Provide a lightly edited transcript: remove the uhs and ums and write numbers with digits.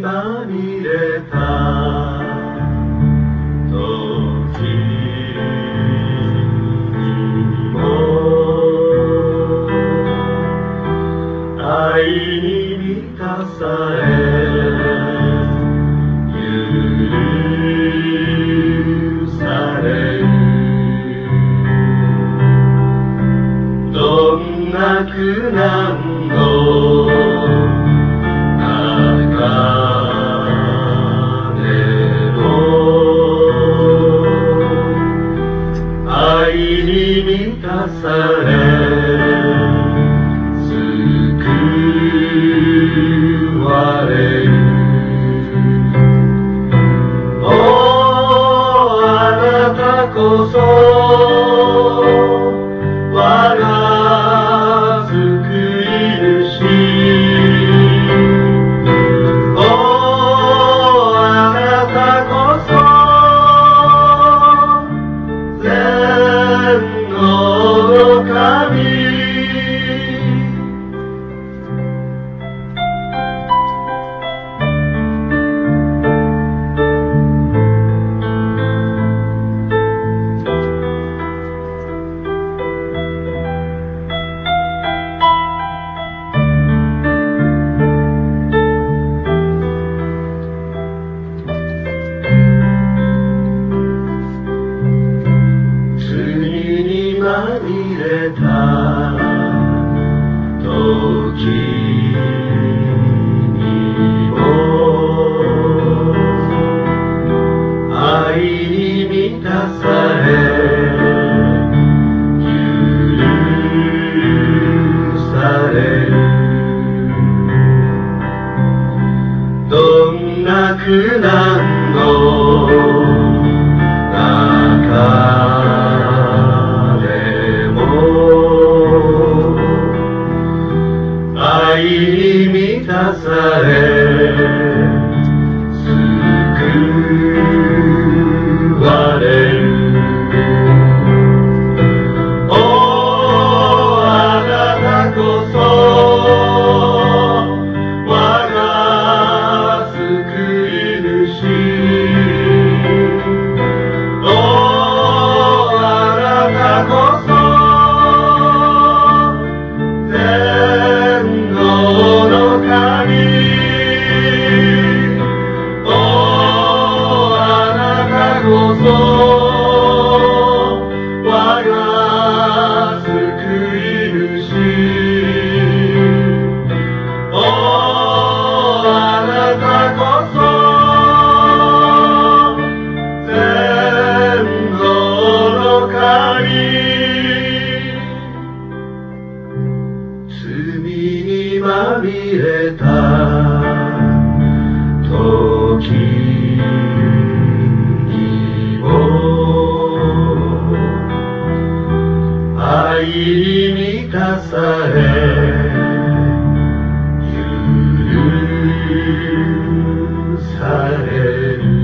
まみれた時にも愛に満たされ許されるどんな苦難の中でも愛に満たされ救われるおあなたこそ我が救い主おあなたこそ全能の神まみれた時にも愛に満たされ許されるどんな苦難の中愛に満たされ救われるおあなたこそ我が救い主おあなたこそ我が救い主おあなたこそ全能の神罪にまみれた時愛に満たされ許される